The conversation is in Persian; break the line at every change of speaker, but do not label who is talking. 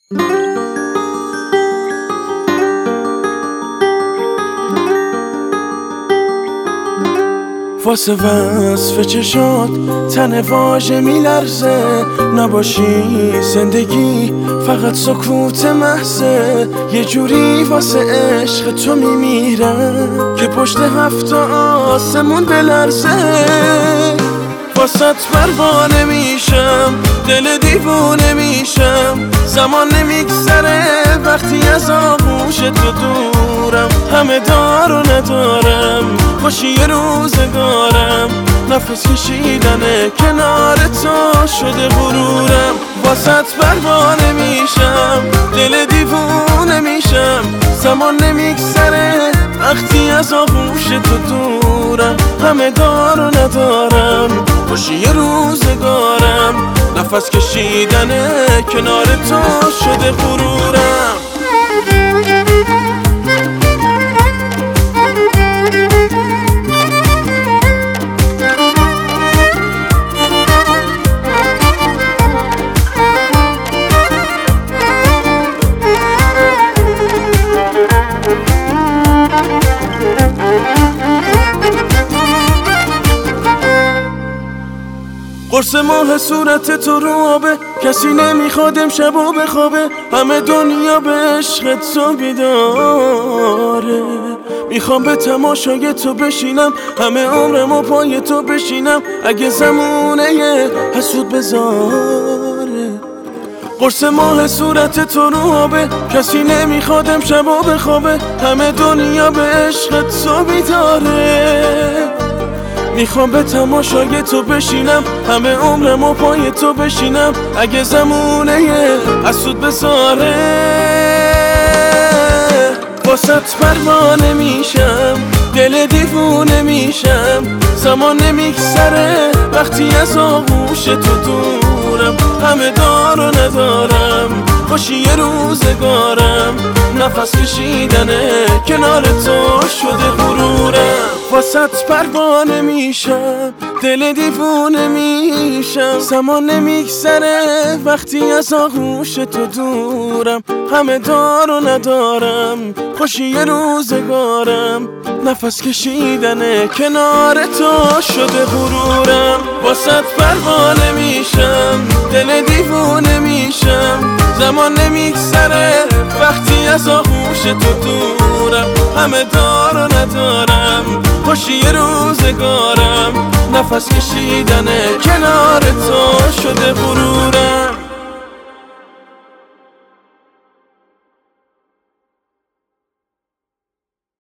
واسه وصف چشات تن واژه میلرزه، نباشی زندگی فقط سکوت محضه. یه جوری واسه عشق تو میمیرم که پشت هفت آسمون بلرزه. واسه پروانه میشم، دل دیوونه میشم، زمان نمیگذره وقتی از آغوش تو دورم. همه دار و ندارم، خوشی روزگارم، نفس کشیدن کنار تو شده غرورم. واسه پروانه میشم، دل دیوونه میشم، زمان نمیگذره وقتی از آغوش تو دورم. همه دار و ندارم، خوشی روزگارم، نفس کشیدن کنار تو شده غرورم. قرص ماه صورت تو رو آبه، کسی نمیخواد امشبو بخوابه. همه دنیا به عشق تو بیداره، میخوام به تماشای تو بشینم، همه عمرمو پای تو بشینم، اگه زمونه حسود بذاره. قرص ماه صورت تو رو آبه، کسی نمیخواد امشبو بخوابه. همه دنیا به عشق تو بیداره، میخوام به تماشای تو بشینم، همه عمرمو پای تو بشینم، اگه زمونه حسود بذاره. واسه پروانه میشم، دل دیوونه میشم، زمان نمیگذره وقتی از آغوش تو دورم. همه دار و ندارم، خوشی روزگارم، نفس کشیدن کنار تو شده غرورم. واسه پروانه میشم، دل دیوونه میشم، زمان نمیگذره وقتی از آغوش تو دورم. همه دار و ندارم، خوشی روزگارم، نفس کشیدن کنار تو شده غرورم. واسه پروانه میشم، دل دیوونه میشم، زمان نمیگذره وقتی از آغوش تو دورم. همه دار و ندارم، خوشی روزگارم، نفس کشیدن کنار تو شده غرورم.